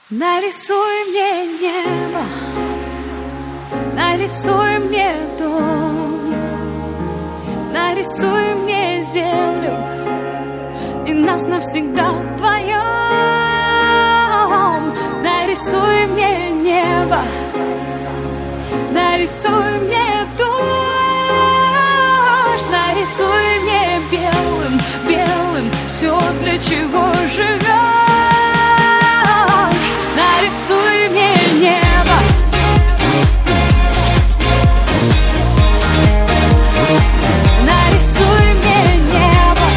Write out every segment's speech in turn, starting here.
Нарисуй мне небо, нарисуй мне дом, нарисуй мне землю и нас навсегда вдвоем. Нарисуй мне небо, нарисуй мне дождь, нарисуй мне белым, белым все, для чего живешь. Нарисуй мне небо, нарисуй мне небо,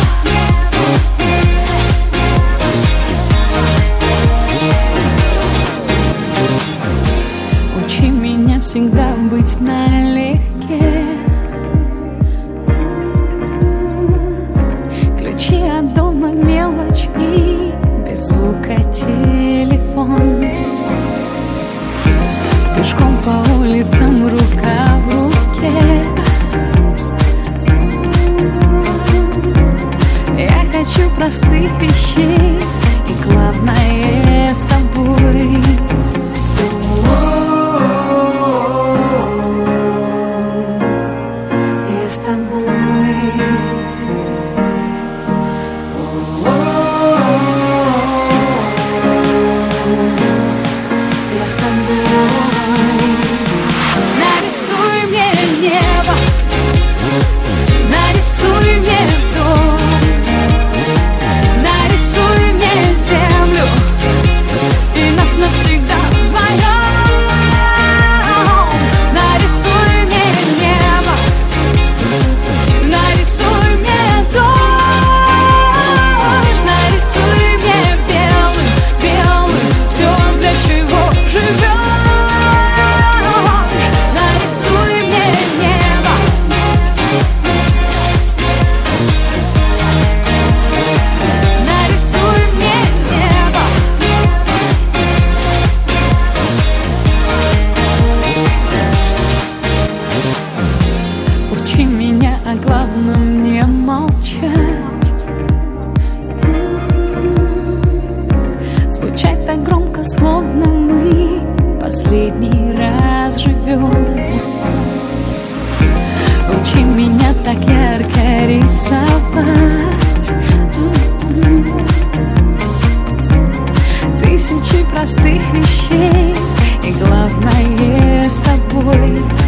учи меня всегда быть налегке. Ключи от дома, мелочь и без звука телефон. Пешком по улицам, рука в руке. Я хочу простых вещей, и главное с тобой. Я с тобой. Я с тобой. Нарисуй мне небо, нарисуй мне дом, нарисуй мне землю и нас навсегда вдвоем. Нарисуй мне небо, нарисуй мне дождь, нарисуй мне белым, белым все, для чего живешь. Нарисуй мне небо, нарисуй мне небо, учи меня о главном не молчать, звучать так громко, словно мы последний раз живем. Учи меня так ярко рисовать, тысячи простых вещей, и главное с тобой.